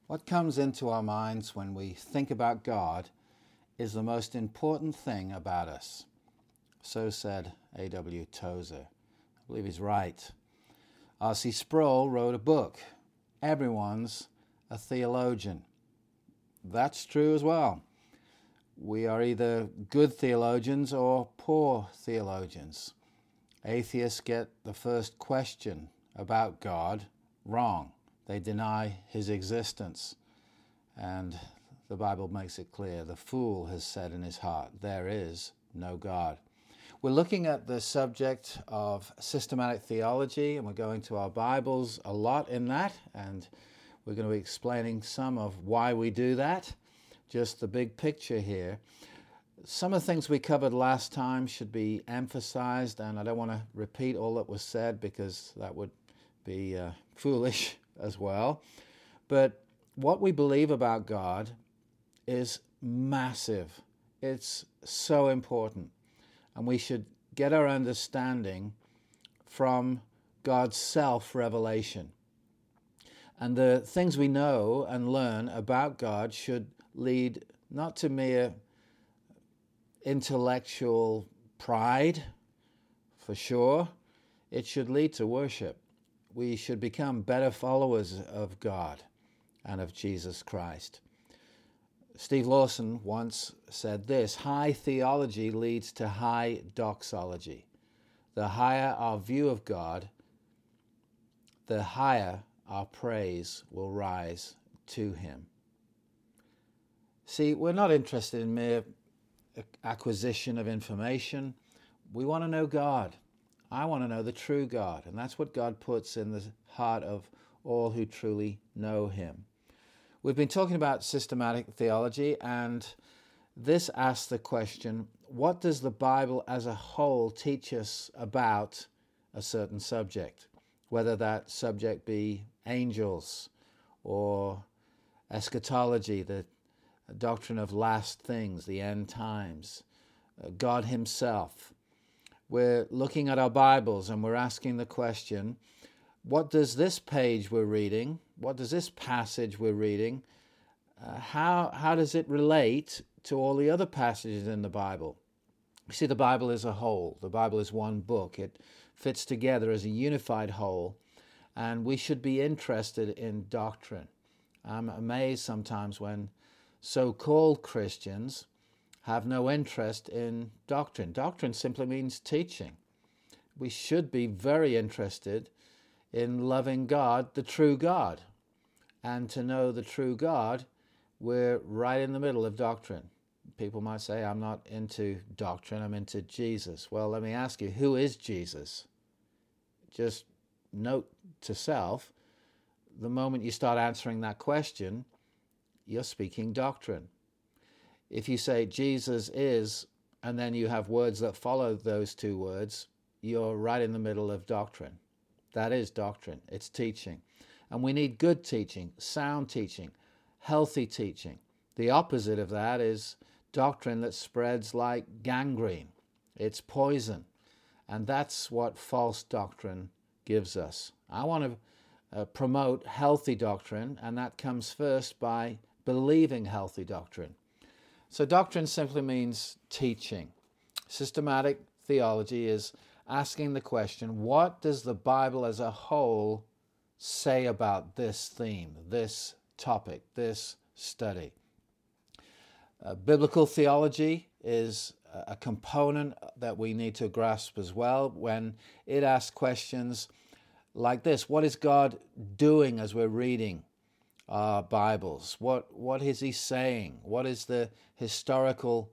What comes into our minds when we think about God is the most important thing about us. So said A.W. Tozer. I believe he's right. R.C. Sproul wrote a book, Everyone's a Theologian. That's true as well. We are either good theologians or poor theologians. Atheists get the first question about God wrong. They deny his existence. And the Bible makes it clear, the fool has said in his heart, there is no God. We're looking at the subject of systematic theology, and we're going to our Bibles a lot in that, and we're going to be explaining some of why we do that, just the big picture here. Some of the things we covered last time should be emphasized, and I don't want to repeat all that was said because that would be foolish as well. But what we believe about God is massive. It's so important. And we should get our understanding from God's self-revelation. And the things we know and learn about God should lead not to mere intellectual pride, for sure. It should lead to worship. We should become better followers of God and of Jesus Christ. Steve Lawson once said this, high theology leads to high doxology. The higher our view of God, the higher our praise will rise to him. See, we're not interested in mere acquisition of information. We want to know God. I want to know the true God, and that's what God puts in the heart of all who truly know him. We've been talking about systematic theology, and this asks the question, what does the Bible as a whole teach us about a certain subject? Whether that subject be angels or eschatology, the doctrine of last things, the end times, God himself. We're looking at our Bibles and we're asking the question, what does this page we're reading, what does this passage we're reading, how does it relate to all the other passages in the Bible? You see, the Bible is a whole. The Bible is one book. It fits together as a unified whole, and we should be interested in doctrine. I'm amazed sometimes when so-called Christians have no interest in doctrine. Doctrine simply means teaching. We should be very interested in loving God, the true God. And to know the true God, we're right in the middle of doctrine. People might say, I'm not into doctrine, I'm into Jesus. Well, let me ask you, who is Jesus? Just note to self, the moment you start answering that question, you're speaking doctrine. If you say Jesus is, and then you have words that follow those two words, you're right in the middle of doctrine. That is doctrine. It's teaching. And we need good teaching, sound teaching, healthy teaching. The opposite of that is doctrine that spreads like gangrene. It's poison. And that's what false doctrine gives us. I want to promote healthy doctrine, and that comes first by believing healthy doctrine. So doctrine simply means teaching. Systematic theology is asking the question, what does the Bible as a whole say about this theme, this topic, this study? Biblical theology is a component that we need to grasp as well when it asks questions like this. What is God doing as we're reading our Bibles? What is he saying? What is the historical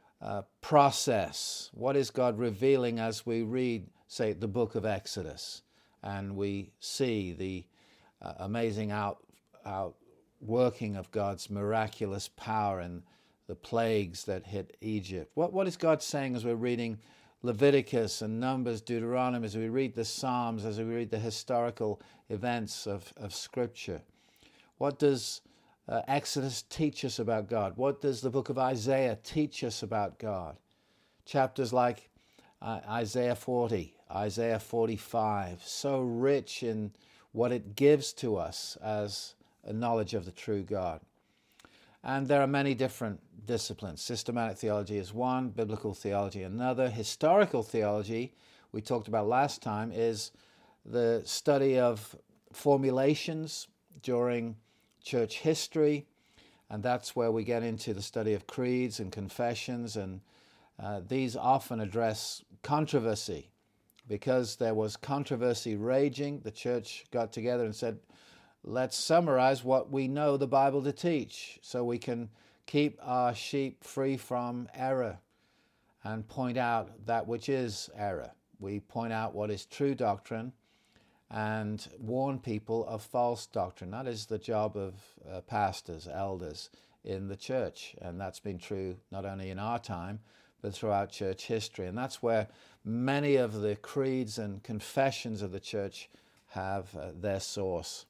process? What is God revealing as we read, say, the book of Exodus, and we see the amazing outworking of God's miraculous power and the plagues that hit Egypt? What is God saying as we're reading Leviticus and Numbers, Deuteronomy, as we read the Psalms, as we read the historical events of Scripture? What does Exodus teach us about God? What does the book of Isaiah teach us about God? Chapters like Isaiah 40, Isaiah 45, so rich in what it gives to us as a knowledge of the true God. And there are many different disciplines. Systematic theology is one, biblical theology another. Historical theology, we talked about last time, is the study of formulations during church history, and that's where we get into the study of creeds and confessions, and these often address controversy. Because there was controversy raging, the church got together and said, let's summarize what we know the Bible to teach so we can keep our sheep free from error and point out that which is error. We point out what is true doctrine and warn people of false doctrine. That is the job of pastors, elders in the church, and that's been true not only in our time but throughout church history. And that's where many of the creeds and confessions of the church have their source.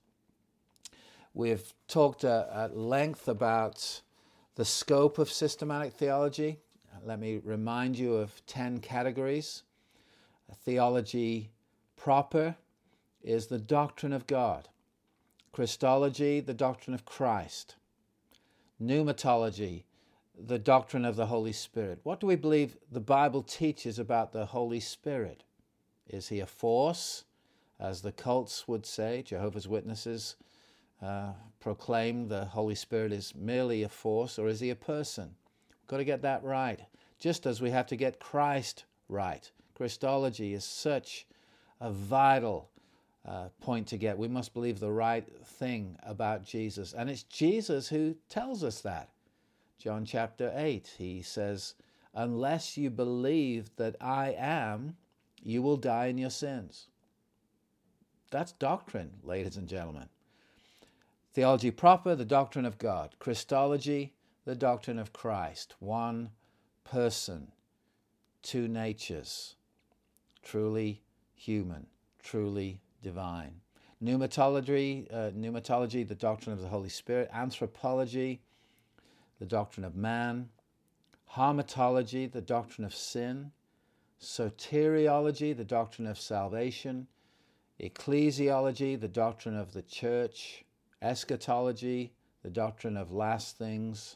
We've talked at length about the scope of systematic theology. Let me remind you of 10 categories. Theology proper is the doctrine of God. Christology, the doctrine of Christ. Pneumatology, the doctrine of the Holy Spirit. What do we believe the Bible teaches about the Holy Spirit? Is he a force, as the cults would say? Jehovah's Witnesses proclaim the Holy Spirit is merely a force, or is he a person? We've got to get that right, just as we have to get Christ right. Christology is such a vital point to get. We must believe the right thing about Jesus, and it's Jesus who tells us that. John chapter 8, he says, unless you believe that I am, you will die in your sins. That's doctrine, ladies and gentlemen. Theology proper, the doctrine of God. Christology, the doctrine of Christ. One person, two natures, truly human, truly divine. Pneumatology, the doctrine of the Holy Spirit. Anthropology, the doctrine of man. Hamartology, the doctrine of sin. Soteriology, the doctrine of salvation. Ecclesiology, the doctrine of the church. Eschatology, the doctrine of last things.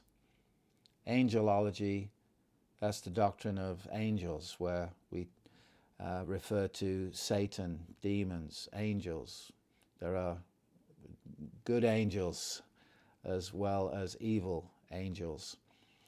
Angelology, that's the doctrine of angels, where we refer to Satan, demons, angels. There are good angels as well as evil angels.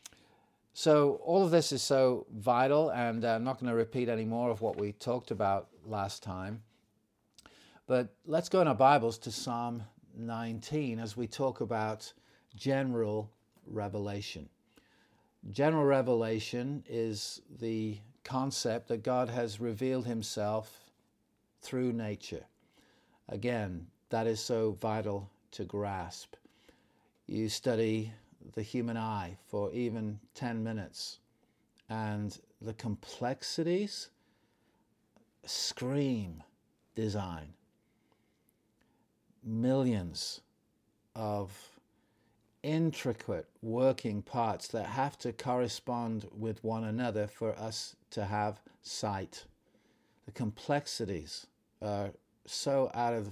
So all of this is so vital, and I'm not going to repeat any more of what we talked about last time. But let's go in our Bibles to Psalm 19 as we talk about general revelation. General revelation is the concept that God has revealed himself through nature. Again, that is so vital to grasp. You study the human eye for even 10 minutes, and the complexities scream design. Millions of intricate working parts that have to correspond with one another for us to have sight. The complexities are so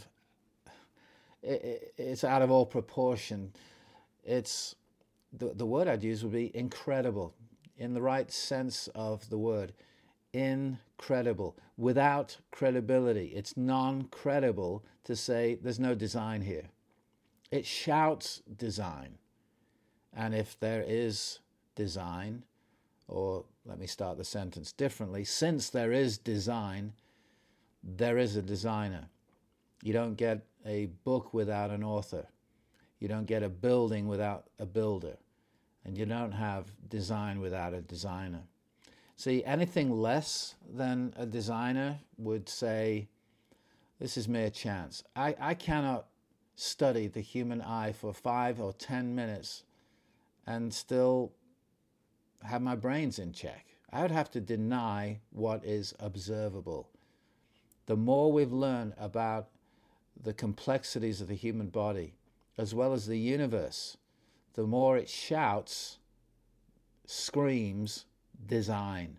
it's out of all proportion. It's the word I'd use would be incredible, in the right sense of the word. Incredible, without credibility. It's non-credible to say there's no design here. It shouts design. And if there is design, or let me start the sentence differently, since there is design, there is a designer. You don't get a book without an author. You don't get a building without a builder. And you don't have design without a designer. See, anything less than a designer would say, this is mere chance. I cannot study the human eye for 5 or 10 minutes and still have my brains in check. I would have to deny what is observable. The more we've learned about the complexities of the human body, as well as the universe, the more it shouts, screams, design.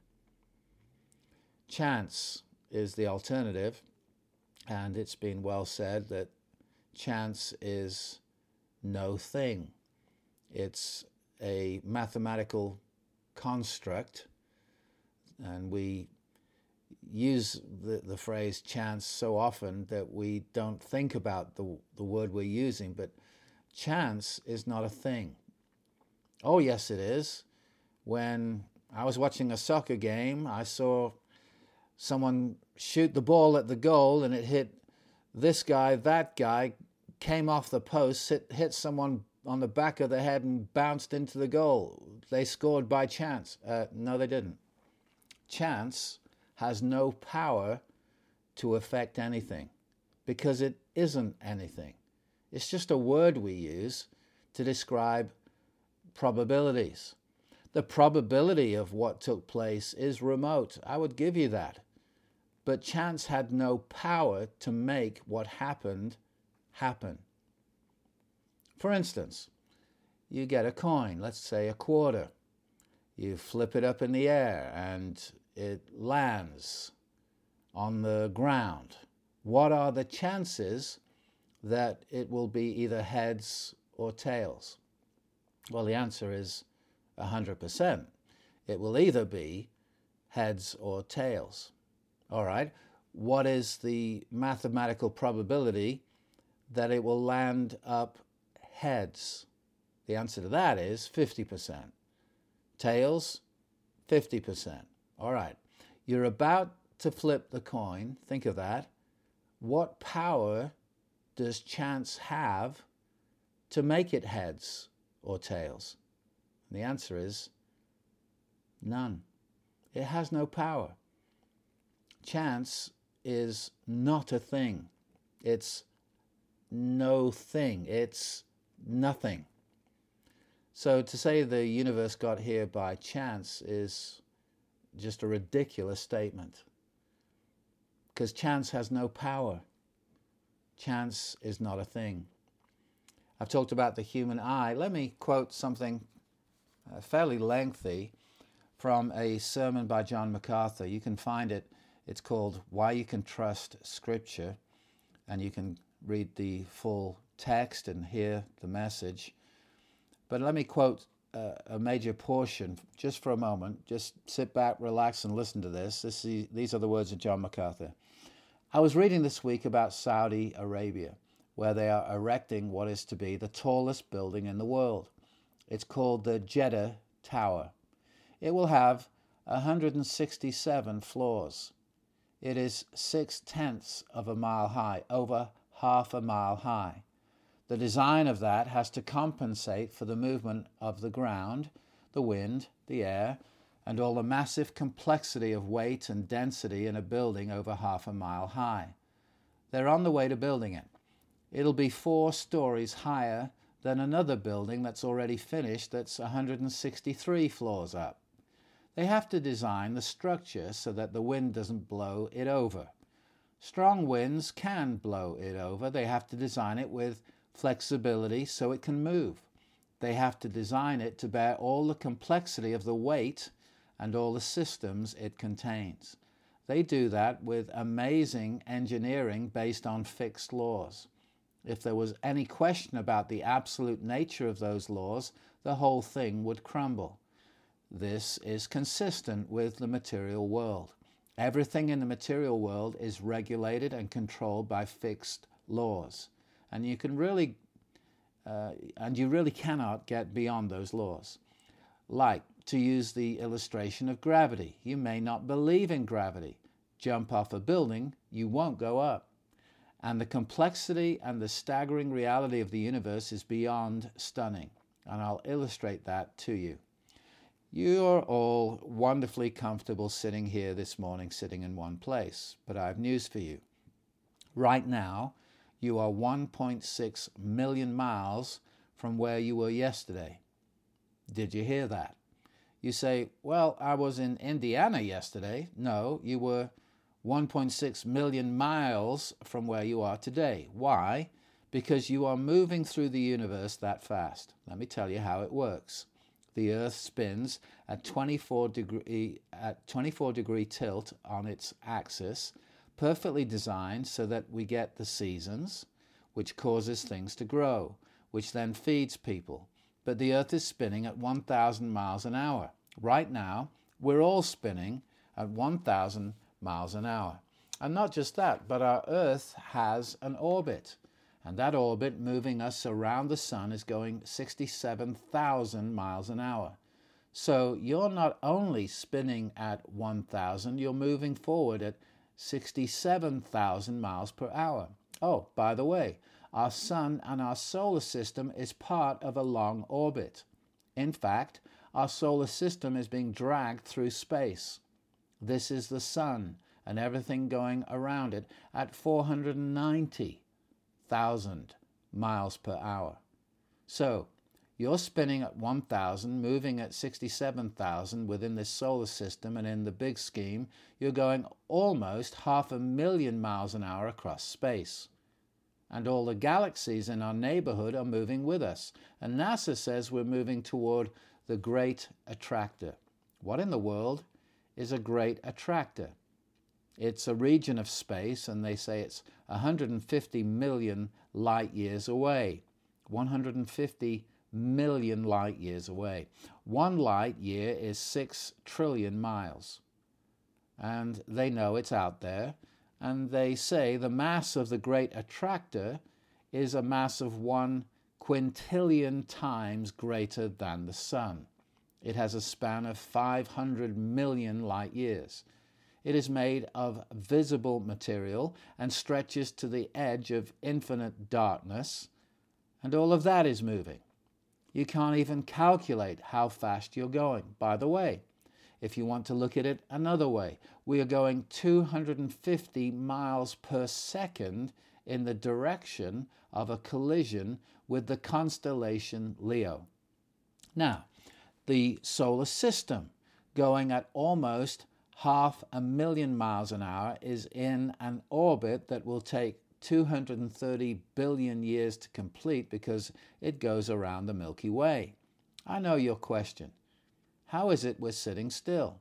Chance is the alternative, and it's been well said that chance is no thing. It's a mathematical construct, and we use the phrase chance so often that we don't think about the word we're using, but chance is not a thing. Oh, yes, it is. When I was watching a soccer game, I saw someone shoot the ball at the goal, and it hit this guy, that guy, came off the post, hit someone on the back of the head and bounced into the goal. They scored by chance. No, they didn't. Chance has no power to affect anything because it isn't anything. It's just a word we use to describe probabilities. The probability of what took place is remote. I would give you that. But chance had no power to make what happened happen. For instance, you get a coin, let's say a quarter. You flip it up in the air and it lands on the ground. What are the chances that it will be either heads or tails? Well, the answer is 100%. It will either be heads or tails. All right, what is the mathematical probability that it will land up heads? The answer to that is 50%. Tails, 50%. All right, you're about to flip the coin. Think of that. What power does chance have to make it heads or tails? And the answer is none. It has no power. Chance is not a thing. It's no thing. It's nothing. So to say the universe got here by chance is just a ridiculous statement, because chance has no power. Chance is not a thing. I've talked about the human eye. Let me quote something fairly lengthy from a sermon by John MacArthur. You can find it. It's called Why You Can Trust Scripture, and you can read the full text and hear the message. But let me quote a major portion just for a moment. Just sit back, relax, and listen to this. These are the words of John MacArthur. I was reading this week about Saudi Arabia, where they are erecting what is to be the tallest building in the world. It's called the Jeddah Tower. It will have 167 floors. It is 6/10 of a mile high, over half a mile high. The design of that has to compensate for the movement of the ground, the wind, the air, and all the massive complexity of weight and density in a building over half a mile high. They're on the way to building it. It'll be 4 stories higher than another building that's already finished that's 163 floors up. They have to design the structure so that the wind doesn't blow it over. Strong winds can blow it over. They have to design it with flexibility so it can move. They have to design it to bear all the complexity of the weight and all the systems it contains. They do that with amazing engineering based on fixed laws. If there was any question about the absolute nature of those laws, the whole thing would crumble. This is consistent with the material world. Everything in the material world is regulated and controlled by fixed laws. And you really cannot get beyond those laws. Like, to use the illustration of gravity, you may not believe in gravity. Jump off a building, you won't go up. And the complexity and the staggering reality of the universe is beyond stunning. And I'll illustrate that to you. You're all wonderfully comfortable sitting here this morning, sitting in one place. But I have news for you. Right now, you are 1.6 million miles from where you were yesterday. Did you hear that? You say, well, I was in Indiana yesterday. No, you were 1.6 million miles from where you are today. Why? Because you are moving through the universe that fast. Let me tell you how it works. The Earth spins at 24 degree tilt on its axis, perfectly designed so that we get the seasons, which causes things to grow. which then feeds people. But the Earth is spinning at 1,000 miles an hour. Right now, we're all spinning at 1,000 miles an hour. And not just that, but our Earth has an orbit. And that orbit moving us around the sun is going 67,000 miles an hour. So you're not only spinning at 1,000, you're moving forward at 67,000 miles per hour. Oh, by the way, our sun and our solar system is part of a long orbit. In fact, our solar system is being dragged through space. This is the sun and everything going around it at 490,000 miles per hour. So you're spinning at 1,000, moving at 67,000 within this solar system, and in the big scheme, you're going almost 500,000 miles an hour across space. And all the galaxies in our neighborhood are moving with us. And NASA says we're moving toward the Great Attractor. What in the world is a Great Attractor? It's a region of space, and they say it's 150 million light years away. 150 million light years away. 1 light year is 6 trillion miles. And they know it's out there. And they say the mass of the Great Attractor is a mass of 1 quintillion times greater than the sun. It has a span of 500 million light years. It is made of visible material and stretches to the edge of infinite darkness, and all of that is moving. You can't even calculate how fast you're going. By the way, if you want to look at it another way, we are going 250 miles per second in the direction of a collision with the constellation Leo. Now, the solar system, going at almost 500,000 miles an hour, is in an orbit that will take 230 billion years to complete because it goes around the Milky Way. I know your question. How is it we're sitting still?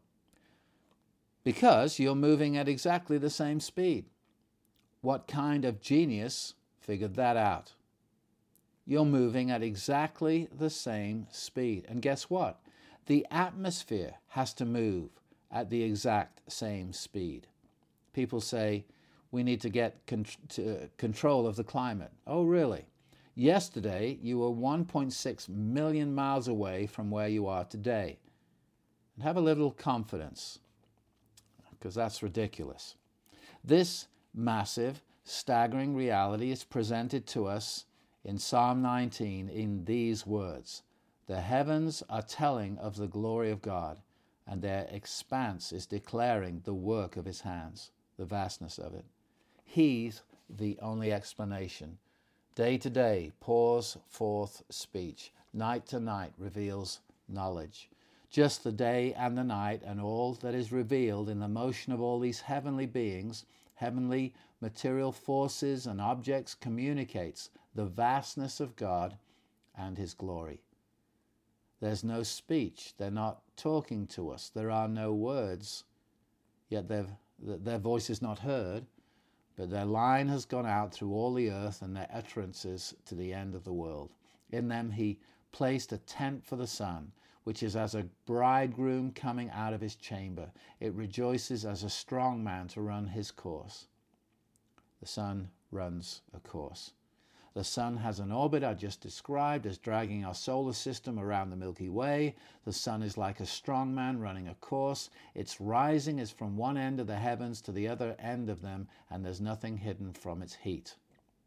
Because you're moving at exactly the same speed. What kind of genius figured that out? You're moving at exactly the same speed. And guess what? The atmosphere has to move at the exact same speed. People say, we need to get control of the climate. Oh, really? Yesterday, you were 1.6 million miles away from where you are today. And have a little confidence, because that's ridiculous. This massive, staggering reality is presented to us in Psalm 19 in these words: "The heavens are telling of the glory of God, and their expanse is declaring the work of his hands," the vastness of it. He's the only explanation. Day to day pours forth speech. Night to night reveals knowledge. Just the day and the night and all that is revealed in the motion of all these heavenly beings, heavenly material forces and objects, communicates the vastness of God and his glory. There's no speech. They're not talking to us. There are no words, yet their voice is not heard, but their line has gone out through all the earth and their utterances to the end of the world. In them he placed a tent for the sun, which is as a bridegroom coming out of his chamber. It rejoices as a strong man to run his course. The sun runs a course. The sun has an orbit I just described as dragging our solar system around the Milky Way. The sun is like a strong man running a course. Its rising is from one end of the heavens to the other end of them, and there's nothing hidden from its heat.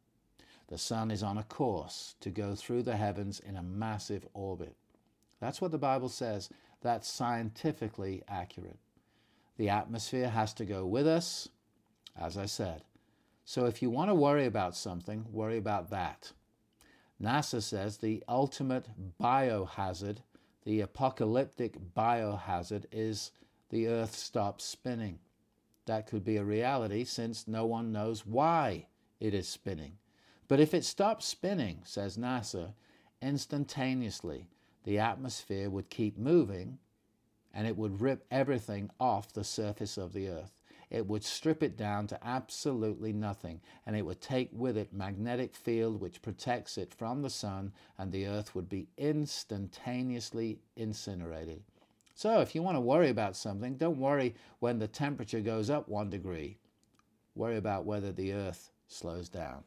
The sun is on a course to go through the heavens in a massive orbit. That's what the Bible says. That's scientifically accurate. The atmosphere has to go with us, as I said. So if you want to worry about something, worry about that. NASA says the ultimate biohazard, the apocalyptic biohazard, is the Earth stops spinning. That could be a reality since no one knows why it is spinning. But if it stops spinning, says NASA, instantaneously the atmosphere would keep moving and it would rip everything off the surface of the Earth. it would strip it down to absolutely nothing, and it would take with it magnetic field which protects it from the sun, and the earth would be instantaneously incinerated. So if you want to worry about something, don't worry when the temperature goes up 1 degree. Worry about whether the earth slows down.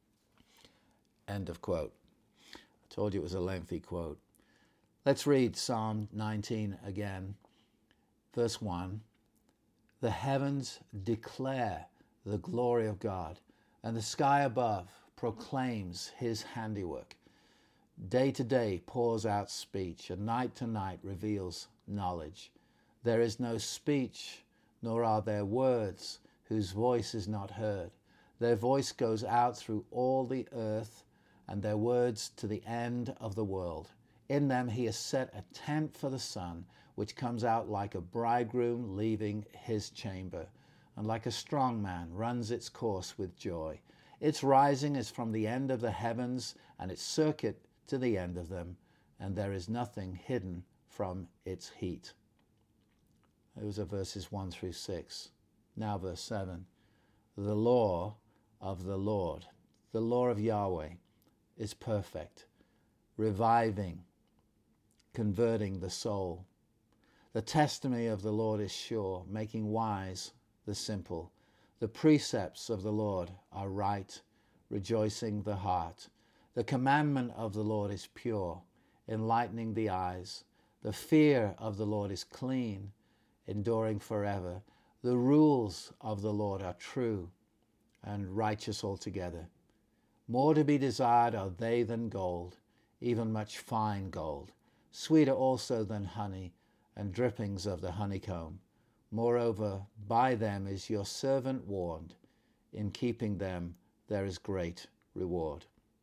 End of quote. I told you it was a lengthy quote. Let's read Psalm 19 again. Verse 1. The heavens declare the glory of God, and the sky above proclaims his handiwork. Day to day pours out speech, and night to night reveals knowledge. There is no speech, nor are there words whose voice is not heard. Their voice goes out through all the earth, and their words to the end of the world. In them he has set a tent for the sun, which comes out like a bridegroom leaving his chamber, and like a strong man runs its course with joy. Its rising is from the end of the heavens, and its circuit to the end of them, and there is nothing hidden from its heat. Those are verses 1 through 6. Now verse 7. The law of the Lord, the law of Yahweh, is perfect, reviving, converting the soul. The testimony of the Lord is sure, making wise the simple. The precepts of the Lord are right, rejoicing the heart. The commandment of the Lord is pure, enlightening the eyes. The fear of the Lord is clean, enduring forever. The rules of the Lord are true and righteous altogether. More to be desired are they than gold, even much fine gold, sweeter also than honey, and drippings of the honeycomb. Moreover, by them is your servant warned. In keeping them there is great reward.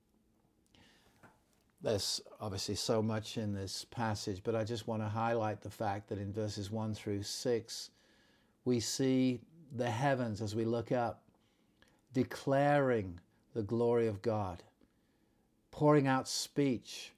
There's obviously so much in this passage, but I just want to highlight the fact that in verses 1 through 6, we see the heavens as we look up, declaring the glory of God, pouring out speech,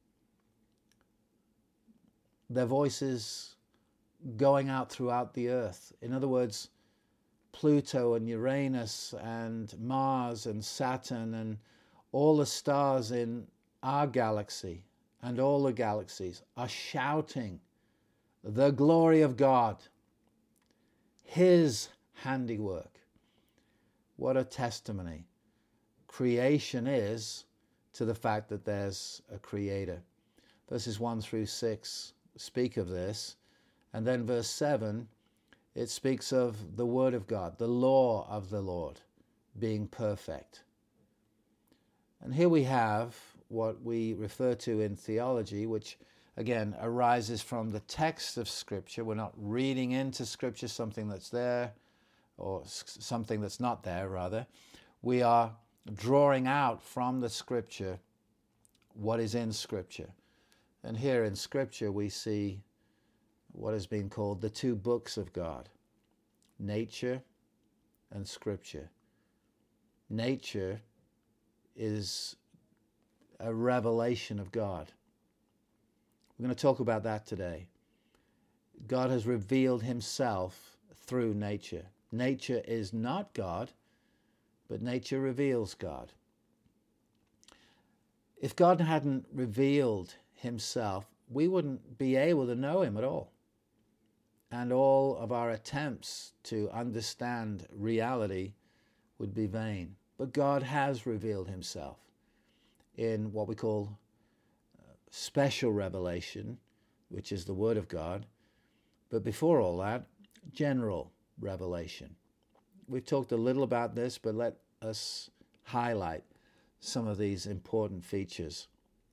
their voices going out throughout the earth. In other words, Pluto and Uranus and Mars and Saturn and all the stars in our galaxy and all the galaxies are shouting the glory of God, his handiwork. What a testimony creation is to the fact that there's a creator. Verses 1 through 6 speak of this. And then verse 7, it speaks of the word of God, the law of the Lord being perfect. And here we have what we refer to in theology, which again arises from the text of Scripture. We're not reading into Scripture something that's there, or something that's not there, rather. We are drawing out from the Scripture what is in Scripture. And here in Scripture we see what has been called the two books of God, nature and Scripture. Nature is a revelation of God. We're going to talk about that today. God has revealed himself through nature. Nature is not God, but nature reveals God. If God hadn't revealed himself, we wouldn't be able to know him at all. And all of our attempts to understand reality would be vain. But God has revealed himself in what we call special revelation, which is the Word of God. But before all that, general revelation. We've talked a little about this, but let us highlight some of these important features.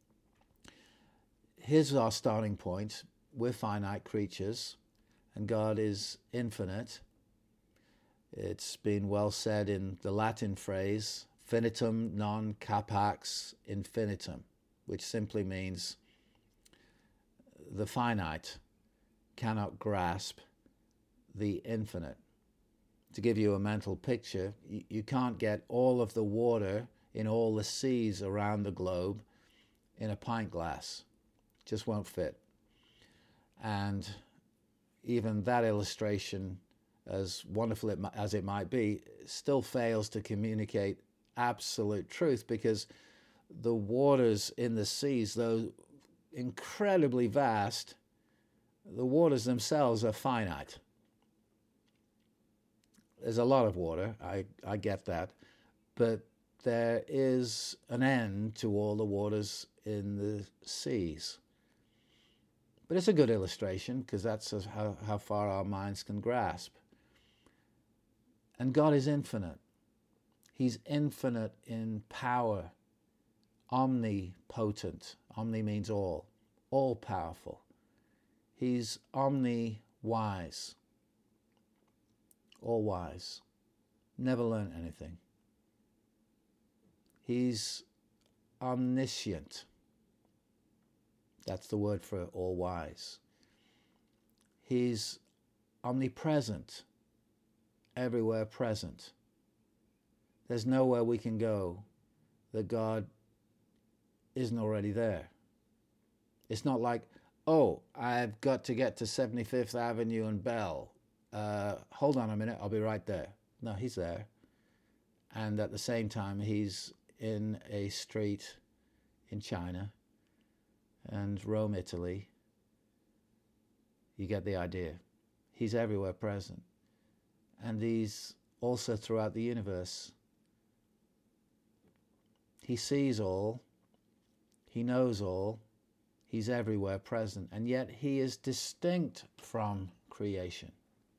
Here's our starting point. We're finite creatures, and God is infinite. It's been well said in the Latin phrase, finitum non capax infinitum, which simply means the finite cannot grasp the infinite. To give you a mental picture, you can't get all of the water in all the seas around the globe in a pint glass. It just won't fit. And even that illustration as wonderful as it might be, still fails to communicate absolute truth, because the waters in the seas, though incredibly vast, the waters themselves are finite. There's a lot of water, I get that, but there is an end to all the waters in the seas. But it's a good illustration, because that's how far our minds can grasp. And God is infinite. He's infinite in power, omnipotent. Omni means all powerful. He's omni-wise, all wise, never learned anything. He's omniscient. That's the word for all wise. He's omnipresent, everywhere present. There's nowhere we can go that God isn't already there. It's not like, oh, I've got to get to 75th Avenue and Bell. Hold on a minute, I'll be right there. No, he's there. And at the same time, he's in a street in China and Rome, Italy. You get the idea. He's everywhere present. And he's also throughout the universe. He sees all. He knows all. He's everywhere present. And yet he is distinct from creation.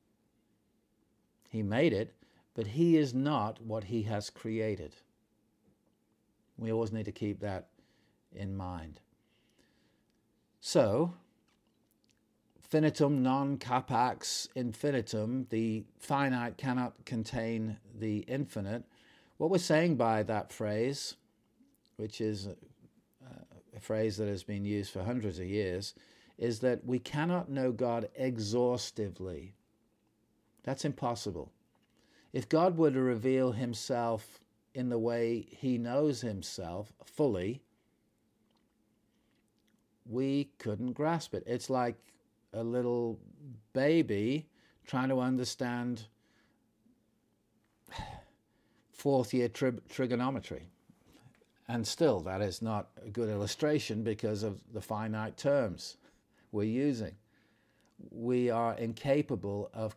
He made it, but he is not what he has created. We always need to keep that in mind. So, finitum non capax infinitum, the finite cannot contain the infinite. What we're saying by that phrase, which is a phrase that has been used for hundreds of years, is that we cannot know God exhaustively. That's impossible. If God were to reveal himself in the way he knows himself fully, we couldn't grasp it. It's like a little baby trying to understand fourth year trigonometry. And still, that is not a good illustration because of the finite terms we're using. We are incapable of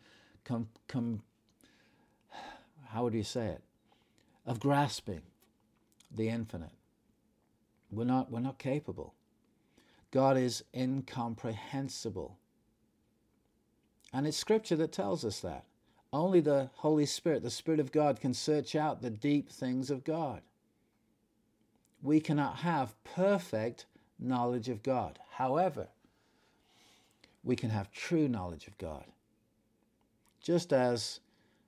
how would you say it? Of grasping the infinite. We're not capable. God is incomprehensible. And it's Scripture that tells us that. Only the Holy Spirit, the Spirit of God, can search out the deep things of God. We cannot have perfect knowledge of God. However, we can have true knowledge of God. Just as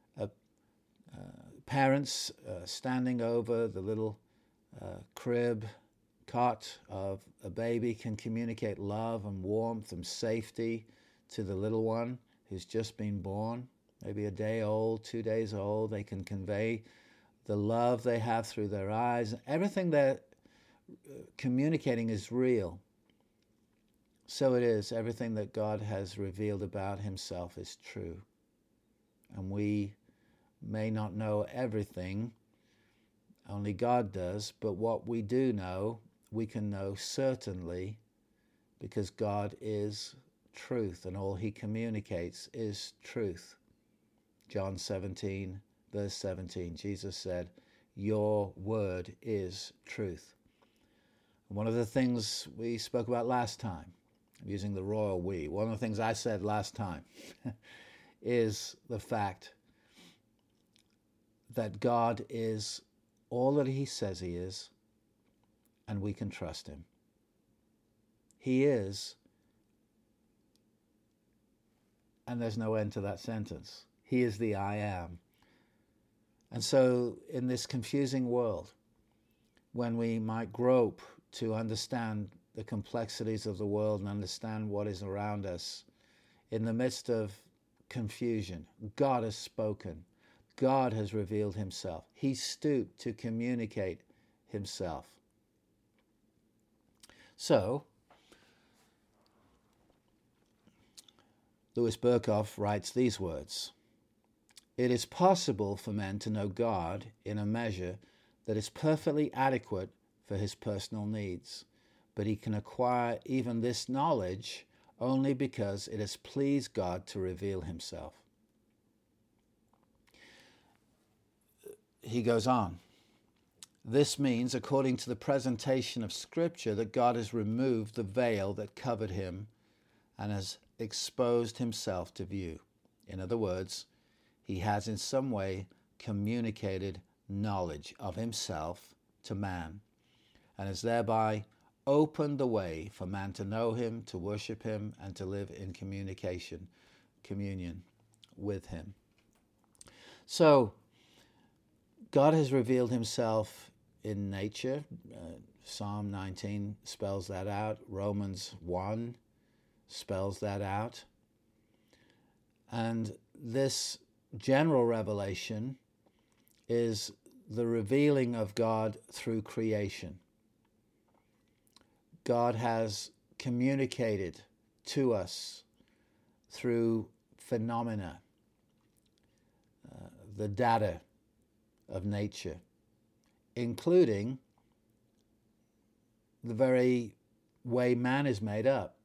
parents standing over the little crib cot of a baby can communicate love and warmth and safety to the little one who's just been born, maybe a day old, 2 days old. They can convey the love they have through their eyes. Everything they're communicating is real. So it is. Everything that God has revealed about himself is true. And we may not know everything, only God does, but what we do know, we can know certainly, because God is truth and all he communicates is truth. John 17, verse 17, Jesus said, "Your word is truth." And one of the things we spoke about last time, I'm using the royal we, one of the things I said last time is the fact that God is all that he says he is, and we can trust him. He is, and there's no end to that sentence. He is the I am. And so in this confusing world, when we might grope to understand the complexities of the world and understand what is around us, in the midst of confusion, God has spoken. God has revealed himself. He stooped to communicate himself. So, Louis Berkhoff writes these words: "It is possible for men to know God in a measure that is perfectly adequate for his personal needs, but he can acquire even this knowledge only because it has pleased God to reveal himself." He goes on, "This means, according to the presentation of Scripture, that God has removed the veil that covered him and has exposed himself to view. In other words, he has in some way communicated knowledge of himself to man and has thereby opened the way for man to know him, to worship him, and to live in communion with him." So, God has revealed himself in nature. Psalm 19 spells that out. Romans 1 spells that out. And this general revelation is the revealing of God through creation. God has communicated to us through phenomena, the data of nature, including the very way man is made up.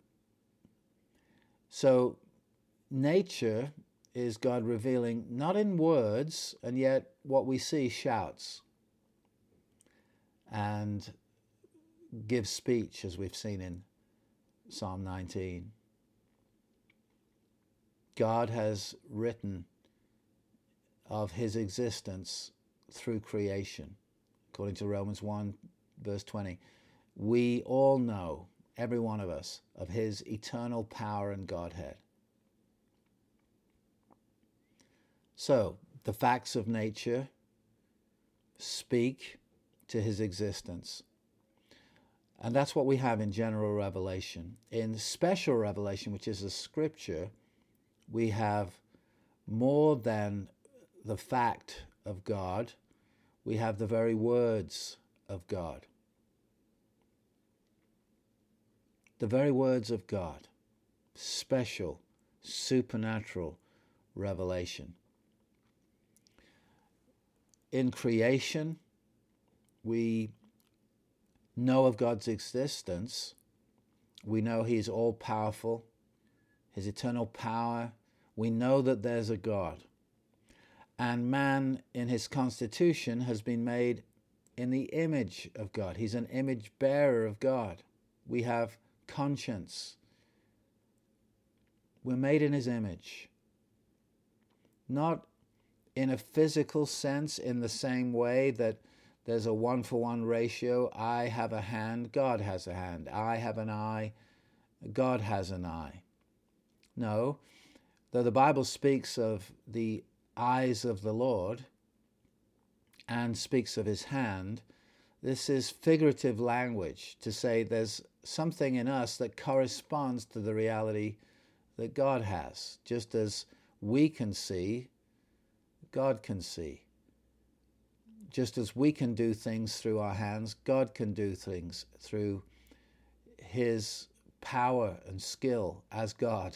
So nature is God revealing, not in words, and yet what we see shouts and gives speech, as we've seen in Psalm 19. God has written of his existence through creation. According to Romans 1, verse 20, we all know, every one of us, of his eternal power and Godhead. So, the facts of nature speak to his existence. And that's what we have in general revelation. In special revelation, which is the Scripture, we have more than the fact of God, we have the very words of God. The very words of God. Special, supernatural revelation. In creation, we know of God's existence. We know he's all-powerful, his eternal power. We know that there's a God. And man, in his constitution, has been made in the image of God. He's an image bearer of God. We have conscience. We're made in his image. Not in a physical sense, in the same way that there's a 1-for-1 ratio. I have a hand, God has a hand. I have an eye, God has an eye. No, though the Bible speaks of the eyes of the Lord and speaks of his hand, this is figurative language to say there's something in us that corresponds to the reality that God has. Just as we can see, God can see. Just as we can do things through our hands, God can do things through his power and skill as God.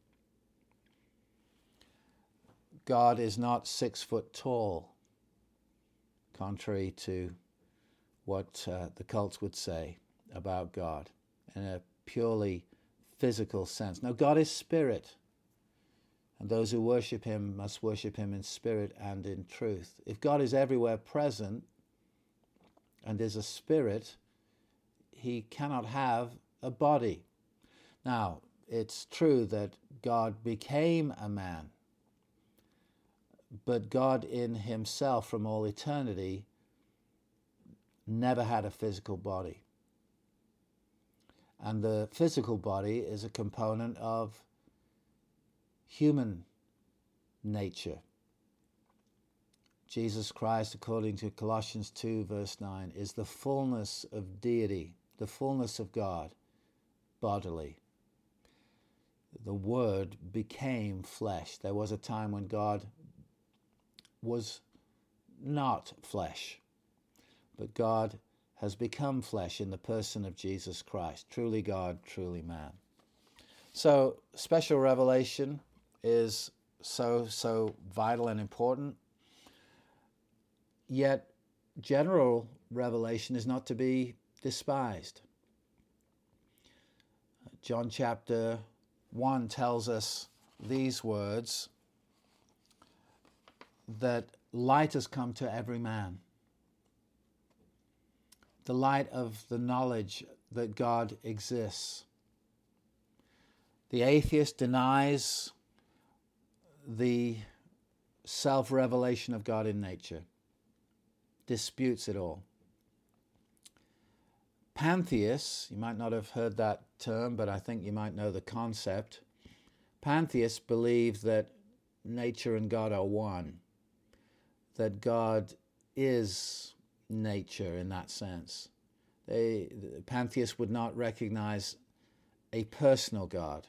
God is not 6 foot tall, contrary to what the cults would say about God in a purely physical sense. No, God is spirit, and those who worship him must worship him in spirit and in truth. If God is everywhere present and is a spirit, he cannot have a body. Now, it's true that God became a man, but God in himself from all eternity never had a physical body. And the physical body is a component of human nature. Jesus Christ, according to Colossians 2, verse 9, is the fullness of deity, the fullness of God, bodily. The Word became flesh. There was a time when God was not flesh, but God has become flesh in the person of Jesus Christ, truly God, truly man. So special revelation is so vital and important. Yet general revelation is not to be despised. John chapter 1 tells us these words, that light has come to every man. The light of the knowledge that God exists. The atheist denies the self-revelation of God in nature, disputes it all. Pantheists, you might not have heard that term, but I think you might know the concept. Pantheists believe that nature and God are one, that God is nature in that sense. The pantheists would not recognize a personal God.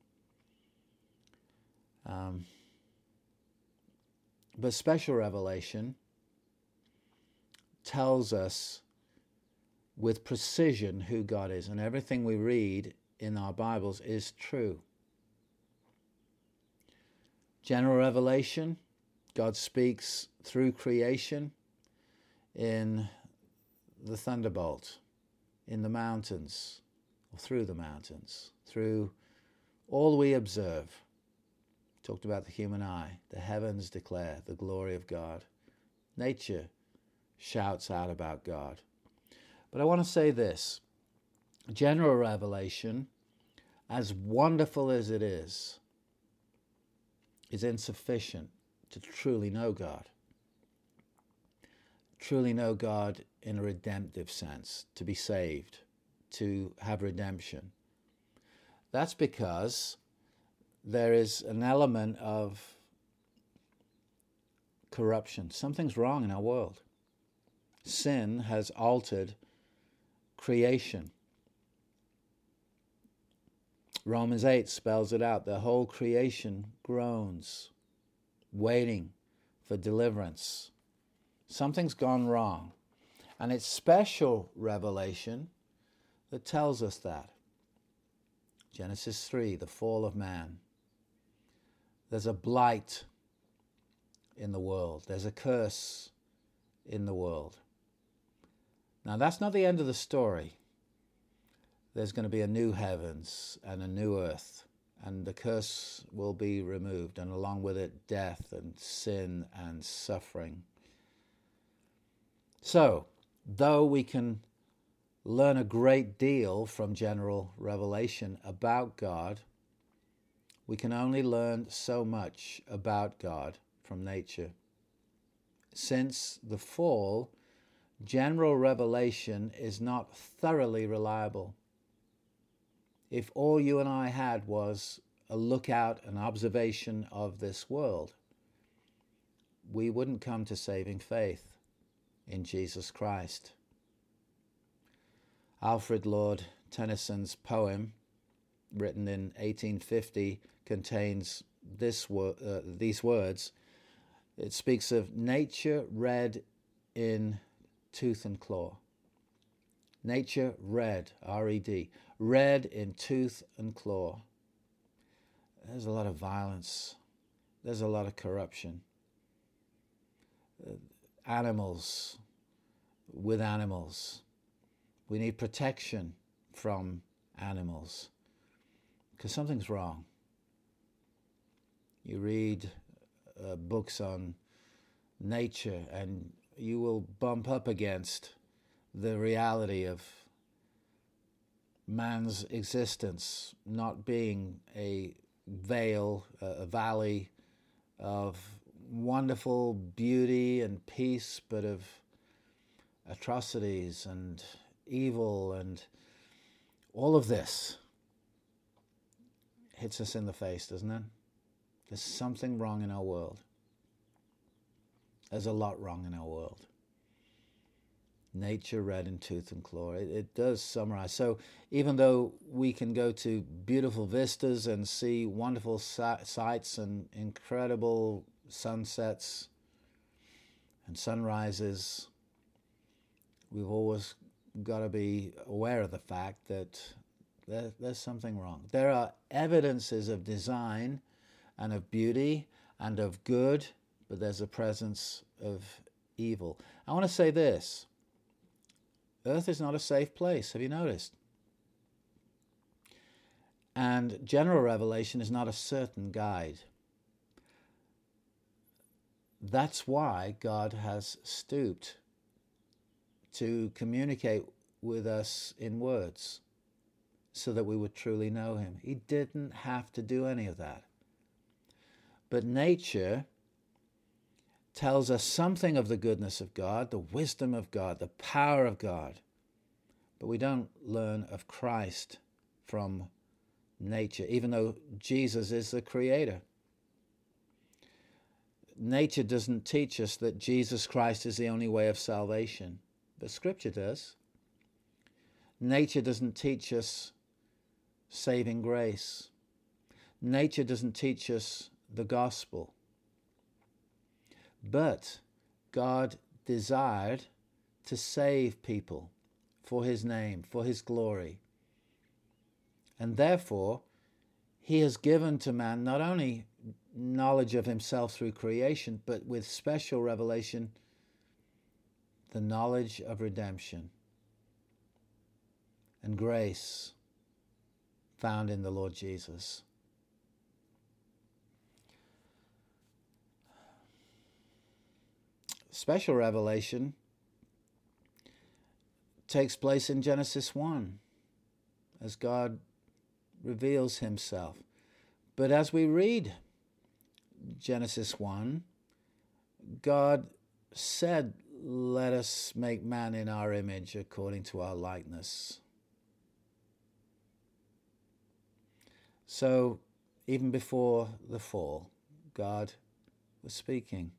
But special revelation tells us with precision who God is, and everything we read in our Bibles is true. General revelation, God speaks through creation, in the thunderbolt, in the mountains, or through the mountains, through all we observe. Talked about the human eye. The heavens declare the glory of God. Nature shouts out about God. But I want to say this. General revelation, as wonderful as it is insufficient to truly know God. Truly know God in a redemptive sense, to be saved, to have redemption. That's because there is an element of corruption. Something's wrong in our world. Sin has altered creation. Romans 8 spells it out. The whole creation groans, waiting for deliverance. Something's gone wrong. And it's special revelation that tells us that. Genesis 3, the fall of man. There's a blight in the world. There's a curse in the world. Now, that's not the end of the story. There's going to be a new heavens and a new earth, and the curse will be removed, and along with it, death and sin and suffering. So, though we can learn a great deal from general revelation about God, we can only learn so much about God from nature. Since the fall, general revelation is not thoroughly reliable. If all you and I had was a lookout, an observation of this world, we wouldn't come to saving faith in Jesus Christ. Alfred Lord Tennyson's poem, written in 1850, contains these words. It speaks of nature red in tooth and claw. Nature red, R-E-D, red in tooth and claw. There's a lot of violence. There's a lot of corruption. Animals with animals. We need protection from animals because something's wrong. You read books on nature and you will bump up against the reality of man's existence not being a vale, a valley of wonderful beauty and peace, but of atrocities and evil, and all of this hits us in the face, doesn't it? There's something wrong in our world. There's a lot wrong in our world. Nature red in tooth and claw. It does summarize. So even though we can go to beautiful vistas and see wonderful sights and incredible sunsets and sunrises, we've always got to be aware of the fact that there's something wrong. There are evidences of design and of beauty and of good, but there's a presence of evil. I want to say this. Earth is not a safe place. Have you noticed? And general revelation is not a certain guide. That's why God has stooped to communicate with us in words so that we would truly know him. He didn't have to do any of that. But nature tells us something of the goodness of God, the wisdom of God, the power of God. But we don't learn of Christ from nature, even though Jesus is the creator. Nature doesn't teach us that Jesus Christ is the only way of salvation, but Scripture does. Nature doesn't teach us saving grace. Nature doesn't teach us the gospel. But God desired to save people for his name, for his glory. And therefore, he has given to man not only knowledge of himself through creation, but with special revelation, the knowledge of redemption and grace found in the Lord Jesus. Special revelation takes place in Genesis 1 as God reveals himself. But as we read Genesis 1, God said, "Let us make man in our image according to our likeness." So even before the fall, God was speaking.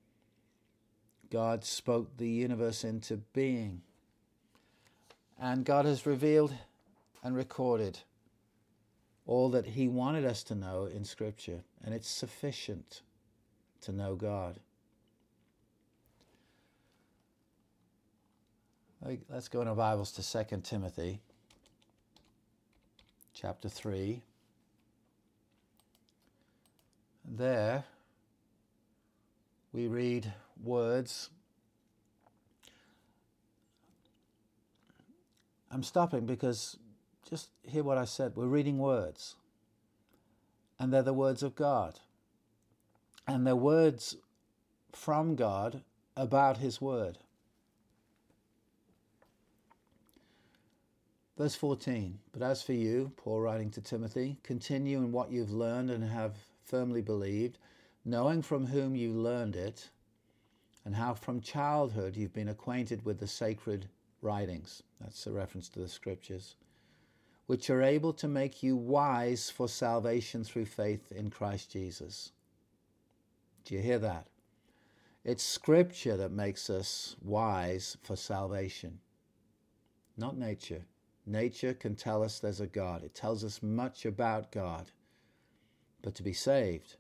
God spoke the universe into being. And God has revealed and recorded all that he wanted us to know in Scripture. And it's sufficient to know God. Let's go in our Bibles to 2 Timothy chapter 3. There we read words. I'm stopping because just hear what I said. We're reading words. And they're the words of God. And they're words from God about his word. Verse 14, "But as for you," Paul writing to Timothy, "continue in what you've learned and have firmly believed, knowing from whom you learned it, and how from childhood you've been acquainted with the sacred writings." That's a reference to the Scriptures, "which are able to make you wise for salvation through faith in Christ Jesus." Do you hear that? It's Scripture that makes us wise for salvation, not nature. Nature can tell us there's a God. It tells us much about God. But to be saved,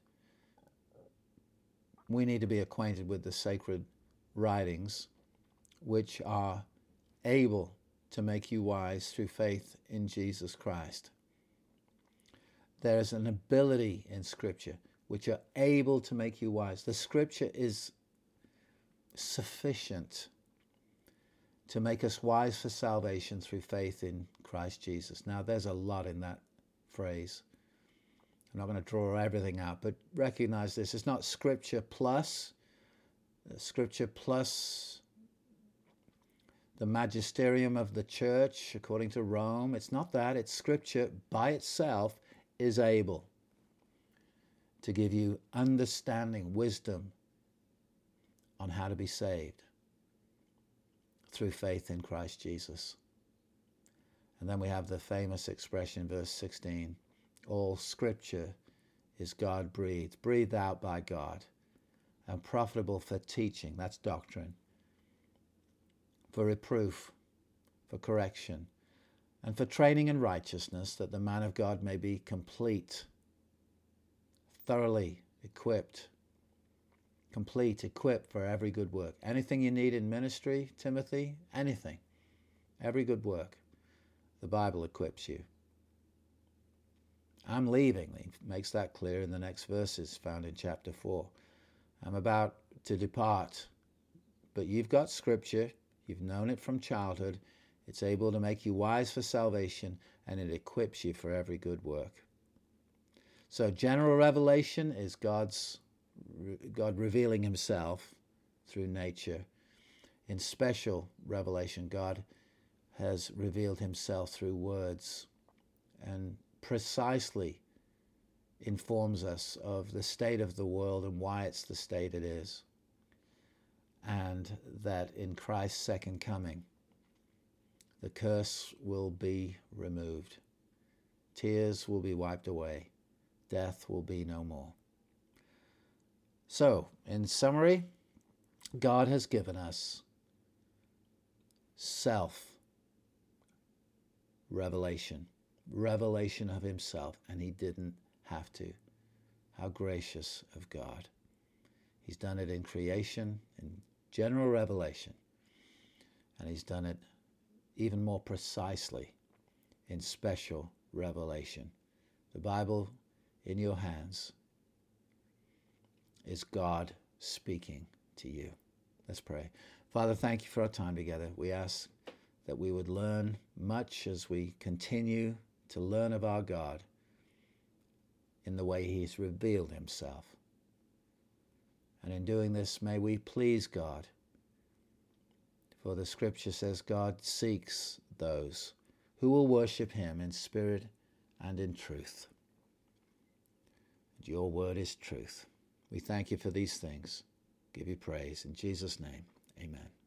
we need to be acquainted with the sacred writings, which are able to make you wise through faith in Jesus Christ. There's an ability in Scripture which are able to make you wise. The Scripture is sufficient to make us wise for salvation through faith in Christ Jesus. Now, there's a lot in that phrase. I'm not going to draw everything out, but recognize this. It's not Scripture plus the magisterium of the church according to Rome. It's not that. It's Scripture by itself is able to give you understanding, wisdom on how to be saved through faith in Christ Jesus. And then we have the famous expression, verse 16, "All Scripture is God-breathed," breathed out by God, "and profitable for teaching," that's doctrine, "for reproof, for correction, and for training in righteousness, that the man of God may be complete, thoroughly equipped for every good work." Anything you need in ministry, Timothy, anything, every good work, the Bible equips you. I'm leaving. He makes that clear in the next verses found in chapter 4. I'm about to depart. But you've got Scripture. You've known it from childhood. It's able to make you wise for salvation, and it equips you for every good work. So general revelation is God revealing himself through nature. In special revelation, God has revealed himself through words and precisely informs us of the state of the world and why it's the state it is. And that in Christ's second coming, the curse will be removed. Tears will be wiped away. Death will be no more. So, in summary, God has given us self-revelation, revelation of himself, and he didn't have to. How gracious of God. He's done it in creation, in general revelation, and he's done it even more precisely in special revelation. The Bible in your hands is God speaking to you. Let's pray. Father, thank you for our time together. We ask that we would learn much as we continue to learn of our God in the way he's revealed himself. And in doing this, may we please God. For the scripture says God seeks those who will worship him in spirit and in truth. And your word is truth. We thank you for these things. Give you praise. In Jesus' name, amen.